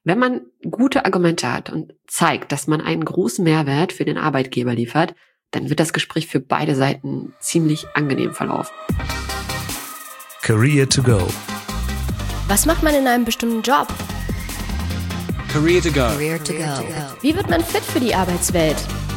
Wenn man gute Argumente hat und zeigt, dass man einen großen Mehrwert für den Arbeitgeber liefert, dann wird das Gespräch für beide Seiten ziemlich angenehm verlaufen. Career to go. Was macht man in einem bestimmten Job? Career to go. Career to go. Wie wird man fit für die Arbeitswelt?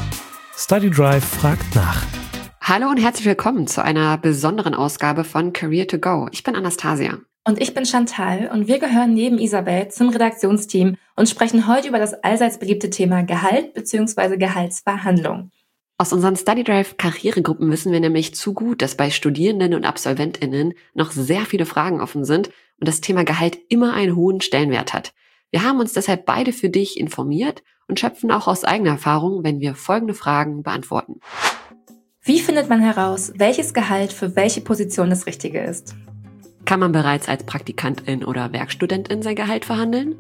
Study Drive fragt nach. Hallo und herzlich willkommen zu einer besonderen Ausgabe von Career to go. Ich bin Anastasia. Und ich bin Chantal und wir gehören neben Isabel zum Redaktionsteam und sprechen heute über das allseits beliebte Thema Gehalt bzw. Gehaltsverhandlung. Aus unseren Study Drive Karrieregruppen wissen wir nämlich zu gut, dass bei Studierenden und AbsolventInnen noch sehr viele Fragen offen sind und das Thema Gehalt immer einen hohen Stellenwert hat. Wir haben uns deshalb beide für dich informiert und schöpfen auch aus eigener Erfahrung, wenn wir folgende Fragen beantworten. Wie findet man heraus, welches Gehalt für welche Position das Richtige ist? Kann man bereits als Praktikantin oder Werkstudentin sein Gehalt verhandeln?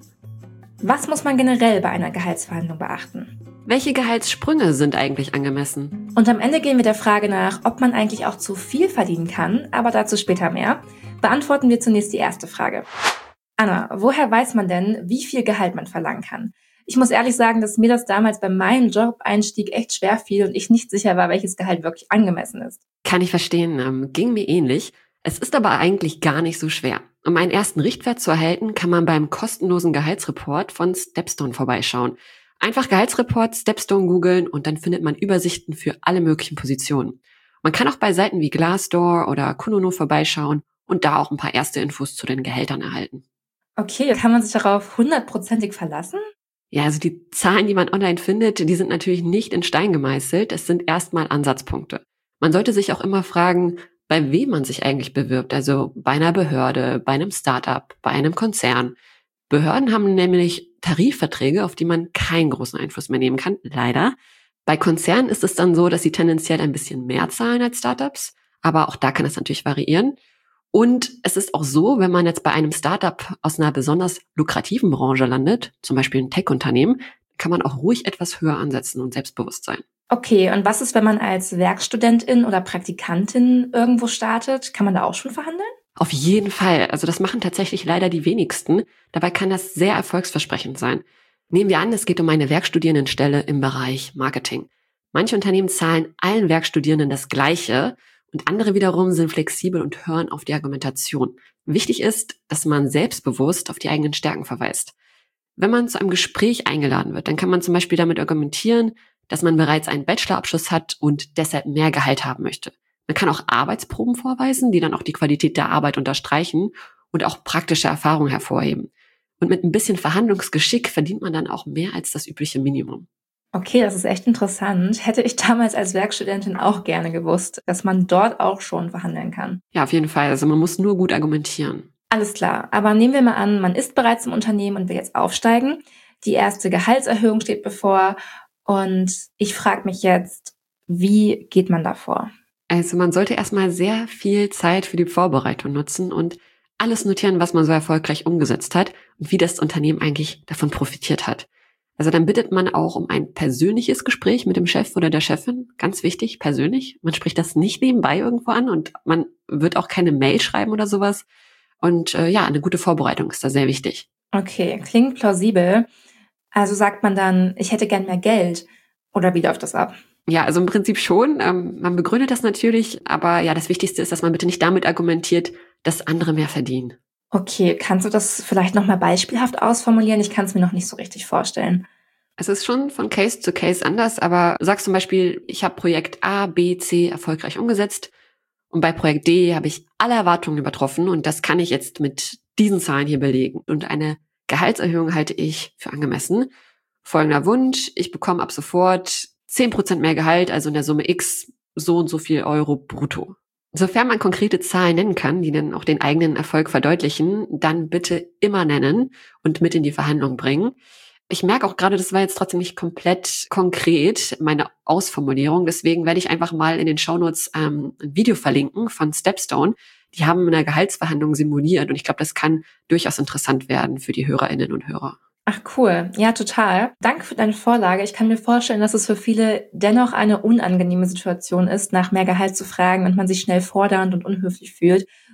Was muss man generell bei einer Gehaltsverhandlung beachten? Welche Gehaltssprünge sind eigentlich angemessen? Und am Ende gehen wir der Frage nach, ob man eigentlich auch zu viel verdienen kann, aber dazu später mehr. Beantworten wir zunächst die erste Frage. Anna, woher weiß man denn, wie viel Gehalt man verlangen kann? Ich muss ehrlich sagen, dass mir das damals bei meinem Job-Einstieg echt schwer fiel und ich nicht sicher war, welches Gehalt wirklich angemessen ist. Kann ich verstehen, ging mir ähnlich. Es ist aber eigentlich gar nicht so schwer. Um einen ersten Richtwert zu erhalten, kann man beim kostenlosen Gehaltsreport von Stepstone vorbeischauen. Einfach Gehaltsreport Stepstone googeln und dann findet man Übersichten für alle möglichen Positionen. Man kann auch bei Seiten wie Glassdoor oder Kununu vorbeischauen und da auch ein paar erste Infos zu den Gehältern erhalten. Okay, kann man sich darauf 100%ig verlassen? Ja, also die Zahlen, die man online findet, die sind natürlich nicht in Stein gemeißelt. Es sind erstmal Ansatzpunkte. Man sollte sich auch immer fragen, bei wem man sich eigentlich bewirbt. Also bei einer Behörde, bei einem Startup, bei einem Konzern. Behörden haben nämlich Tarifverträge, auf die man keinen großen Einfluss mehr nehmen kann, leider. Bei Konzernen ist es dann so, dass sie tendenziell ein bisschen mehr zahlen als Startups. Aber auch da kann es natürlich variieren. Und es ist auch so, wenn man jetzt bei einem Startup aus einer besonders lukrativen Branche landet, zum Beispiel ein Tech-Unternehmen, kann man auch ruhig etwas höher ansetzen und selbstbewusst sein. Okay, und was ist, wenn man als Werkstudentin oder Praktikantin irgendwo startet? Kann man da auch schon verhandeln? Auf jeden Fall. Also das machen tatsächlich leider die wenigsten. Dabei kann das sehr erfolgsversprechend sein. Nehmen wir an, es geht um eine Werkstudierendenstelle im Bereich Marketing. Manche Unternehmen zahlen allen Werkstudierenden das Gleiche und andere wiederum sind flexibel und hören auf die Argumentation. Wichtig ist, dass man selbstbewusst auf die eigenen Stärken verweist. Wenn man zu einem Gespräch eingeladen wird, dann kann man zum Beispiel damit argumentieren, dass man bereits einen Bachelorabschluss hat und deshalb mehr Gehalt haben möchte. Man kann auch Arbeitsproben vorweisen, die dann auch die Qualität der Arbeit unterstreichen und auch praktische Erfahrungen hervorheben. Und mit ein bisschen Verhandlungsgeschick verdient man dann auch mehr als das übliche Minimum. Okay, das ist echt interessant. Hätte ich damals als Werkstudentin auch gerne gewusst, dass man dort auch schon verhandeln kann. Ja, auf jeden Fall. Also man muss nur gut argumentieren. Alles klar, aber nehmen wir mal an, man ist bereits im Unternehmen und will jetzt aufsteigen. Die erste Gehaltserhöhung steht bevor und ich frage mich jetzt, wie geht man da vor? Also man sollte erstmal sehr viel Zeit für die Vorbereitung nutzen und alles notieren, was man so erfolgreich umgesetzt hat und wie das Unternehmen eigentlich davon profitiert hat. Also dann bittet man auch um ein persönliches Gespräch mit dem Chef oder der Chefin. Ganz wichtig, persönlich. Man spricht das nicht nebenbei irgendwo an und man wird auch keine Mail schreiben oder sowas. Und eine gute Vorbereitung ist da sehr wichtig. Okay, klingt plausibel. Also sagt man dann, ich hätte gern mehr Geld. Oder wie läuft das ab? Ja, also im Prinzip schon. Man begründet das natürlich, aber ja, das Wichtigste ist, dass man bitte nicht damit argumentiert, dass andere mehr verdienen. Okay, kannst du das vielleicht nochmal beispielhaft ausformulieren? Ich kann es mir noch nicht so richtig vorstellen. Es ist schon von Case zu Case anders, aber du sagst zum Beispiel, ich habe Projekt A, B, C erfolgreich umgesetzt und bei Projekt D habe ich alle Erwartungen übertroffen und das kann ich jetzt mit diesen Zahlen hier belegen. Und eine Gehaltserhöhung halte ich für angemessen. Folgender Wunsch, ich bekomme ab sofort 10% mehr Gehalt, also in der Summe X, so und so viel Euro brutto. Sofern man konkrete Zahlen nennen kann, die dann auch den eigenen Erfolg verdeutlichen, dann bitte immer nennen und mit in die Verhandlung bringen. Ich merke auch gerade, das war jetzt trotzdem nicht komplett konkret, meine Ausformulierung. Deswegen werde ich einfach mal in den Shownotes ein Video verlinken von Stepstone. Die haben eine Gehaltsverhandlung simuliert und ich glaube, das kann durchaus interessant werden für die HörerInnen und Hörer. Ach cool, ja total. Danke für deine Vorlage. Ich kann mir vorstellen, dass es für viele dennoch eine unangenehme Situation ist, nach mehr Gehalt zu fragen und man sich schnell fordernd und unhöflich fühlt.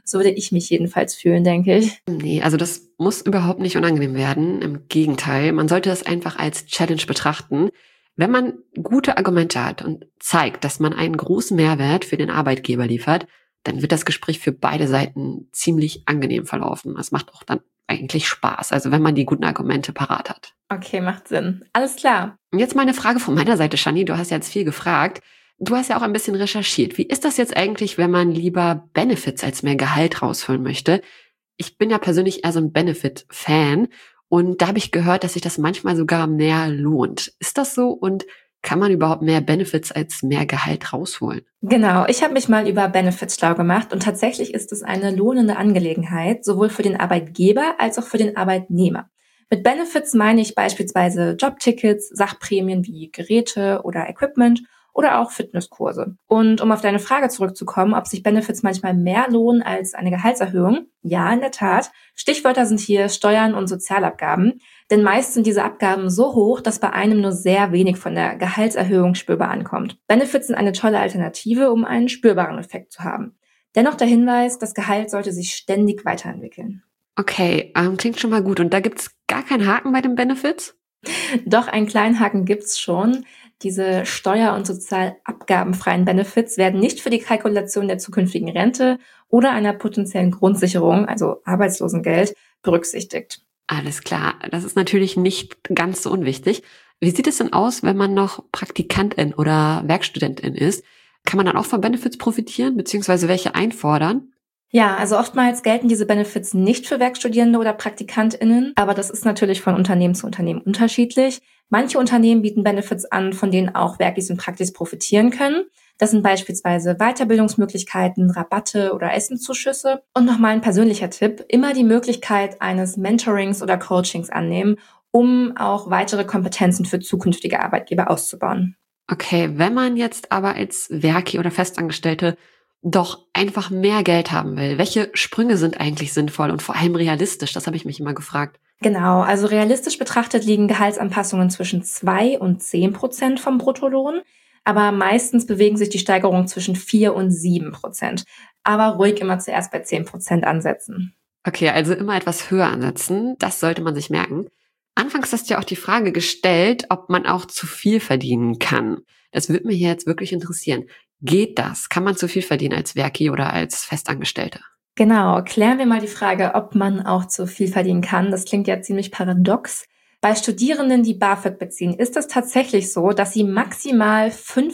So würde ich mich jedenfalls fühlen, denke ich. Nee, also das muss überhaupt nicht unangenehm werden. Im Gegenteil, man sollte das einfach als Challenge betrachten. Wenn man gute Argumente hat und zeigt, dass man einen großen Mehrwert für den Arbeitgeber liefert, dann wird das Gespräch für beide Seiten ziemlich angenehm verlaufen. Das macht auch dann eigentlich Spaß, also wenn man die guten Argumente parat hat. Okay, macht Sinn. Alles klar. Und jetzt mal eine Frage von meiner Seite, Shani. Du hast ja jetzt viel gefragt. Du hast ja auch ein bisschen recherchiert. Wie ist das jetzt eigentlich, wenn man lieber Benefits als mehr Gehalt rausholen möchte? Ich bin ja persönlich eher so ein Benefit-Fan und da habe ich gehört, dass sich das manchmal sogar mehr lohnt. Ist das so und kann man überhaupt mehr Benefits als mehr Gehalt rausholen? Genau, ich habe mich mal über Benefits schlau gemacht und tatsächlich ist es eine lohnende Angelegenheit, sowohl für den Arbeitgeber als auch für den Arbeitnehmer. Mit Benefits meine ich beispielsweise Jobtickets, Sachprämien wie Geräte oder Equipment oder auch Fitnesskurse. Und um auf deine Frage zurückzukommen, ob sich Benefits manchmal mehr lohnen als eine Gehaltserhöhung? Ja, in der Tat. Stichwörter sind hier Steuern und Sozialabgaben. Denn meist sind diese Abgaben so hoch, dass bei einem nur sehr wenig von der Gehaltserhöhung spürbar ankommt. Benefits sind eine tolle Alternative, um einen spürbaren Effekt zu haben. Dennoch der Hinweis, das Gehalt sollte sich ständig weiterentwickeln. Okay, klingt schon mal gut. Und da gibt's gar keinen Haken bei den Benefits? Doch, einen kleinen Haken gibt's schon. Diese steuer- und sozialabgabenfreien Benefits werden nicht für die Kalkulation der zukünftigen Rente oder einer potenziellen Grundsicherung, also Arbeitslosengeld, berücksichtigt. Alles klar, das ist natürlich nicht ganz so unwichtig. Wie sieht es denn aus, wenn man noch Praktikantin oder Werkstudentin ist? Kann man dann auch von Benefits profitieren, beziehungsweise welche einfordern? Ja, also oftmals gelten diese Benefits nicht für Werkstudierende oder PraktikantInnen, aber das ist natürlich von Unternehmen zu Unternehmen unterschiedlich. Manche Unternehmen bieten Benefits an, von denen auch Werkis und Praktis profitieren können. Das sind beispielsweise Weiterbildungsmöglichkeiten, Rabatte oder Essenszuschüsse. Und nochmal ein persönlicher Tipp, immer die Möglichkeit eines Mentorings oder Coachings annehmen, um auch weitere Kompetenzen für zukünftige Arbeitgeber auszubauen. Okay, wenn man jetzt aber als Werki oder Festangestellte doch einfach mehr Geld haben will, welche Sprünge sind eigentlich sinnvoll und vor allem realistisch? Das habe ich mich immer gefragt. Genau, also realistisch betrachtet liegen Gehaltsanpassungen zwischen 2 und 10% vom Bruttolohn, aber meistens bewegen sich die Steigerungen zwischen 4 und 7%. Aber ruhig immer zuerst bei 10% ansetzen. Okay, also immer etwas höher ansetzen, das sollte man sich merken. Anfangs hast du ja auch die Frage gestellt, ob man auch zu viel verdienen kann. Das würde mich jetzt wirklich interessieren. Geht das? Kann man zu viel verdienen als Werki oder als Festangestellte? Genau, klären wir mal die Frage, ob man auch zu viel verdienen kann. Das klingt ja ziemlich paradox. Bei Studierenden, die BAföG beziehen, ist es tatsächlich so, dass sie maximal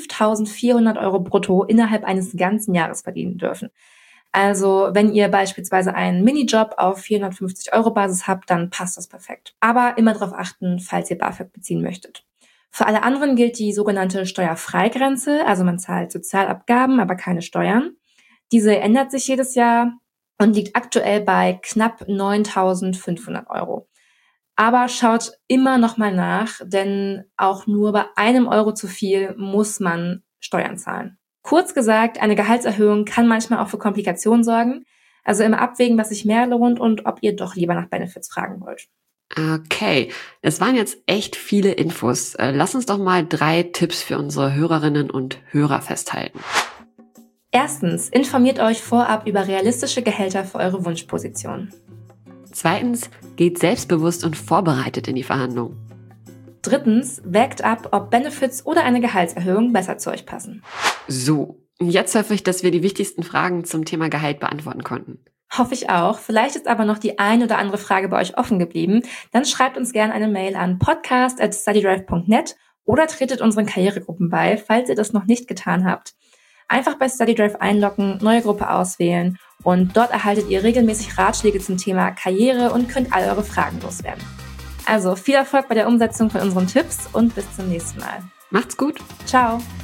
5.400 € brutto innerhalb eines ganzen Jahres verdienen dürfen. Also wenn ihr beispielsweise einen Minijob auf 450 € Basis habt, dann passt das perfekt. Aber immer darauf achten, falls ihr BAföG beziehen möchtet. Für alle anderen gilt die sogenannte Steuerfreigrenze, also man zahlt Sozialabgaben, aber keine Steuern. Diese ändert sich jedes Jahr und liegt aktuell bei knapp 9.500 €. Aber schaut immer noch mal nach, denn auch nur bei einem Euro zu viel muss man Steuern zahlen. Kurz gesagt, eine Gehaltserhöhung kann manchmal auch für Komplikationen sorgen. Also immer abwägen, was sich mehr lohnt und ob ihr doch lieber nach Benefits fragen wollt. Okay, das waren jetzt echt viele Infos. Lass uns doch mal 3 Tipps für unsere Hörerinnen und Hörer festhalten. Erstens, informiert euch vorab über realistische Gehälter für eure Wunschposition. Zweitens, geht selbstbewusst und vorbereitet in die Verhandlungen. Drittens, wägt ab, ob Benefits oder eine Gehaltserhöhung besser zu euch passen. So, jetzt hoffe ich, dass wir die wichtigsten Fragen zum Thema Gehalt beantworten konnten. Hoffe ich auch. Vielleicht ist aber noch die ein oder andere Frage bei euch offen geblieben. Dann schreibt uns gerne eine Mail an podcast@studydrive.net oder tretet unseren Karrieregruppen bei, falls ihr das noch nicht getan habt. Einfach bei StudyDrive einloggen, neue Gruppe auswählen und dort erhaltet ihr regelmäßig Ratschläge zum Thema Karriere und könnt all eure Fragen loswerden. Also viel Erfolg bei der Umsetzung von unseren Tipps und bis zum nächsten Mal. Macht's gut. Ciao.